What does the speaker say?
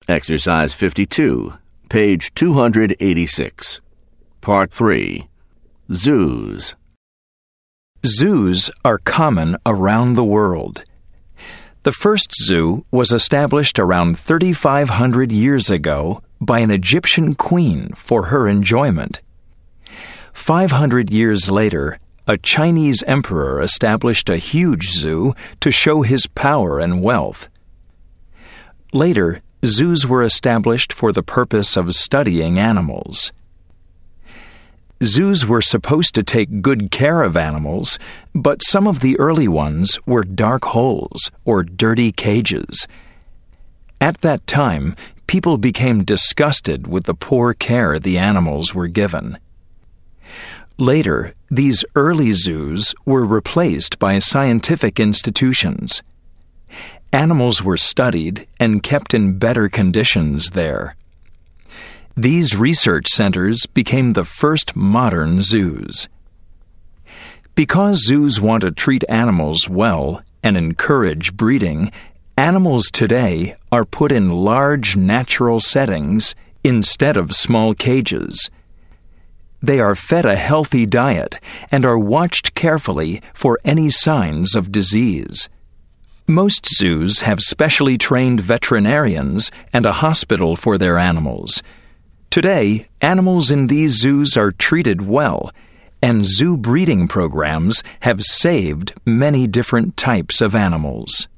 Exercise 52, page 286. Part 3. Zoos. Zoos are common around the world. The first zoo was established around 3,500 years ago by an Egyptian queen for her enjoyment. 500 years later, a Chinese emperor established a huge zoo to show his power and wealth. Later, zoos were established for the purpose of studying animals. Zoos were supposed to take good care of animals, but some of the early ones were dark holes or dirty cages. At that time, people became disgusted with the poor care the animals were given. Later, these early zoos were replaced by scientific institutions. Animals were studied and kept in better conditions there. These research centers became the first modern zoos. Because zoos want to treat animals well and encourage breeding, animals today are put in large natural settings instead of small cages. They are fed a healthy diet and are watched carefully for any signs of disease. Most zoos have specially trained veterinarians and a hospital for their animals. Today, animals in these zoos are treated well, and zoo breeding programs have saved many different types of animals.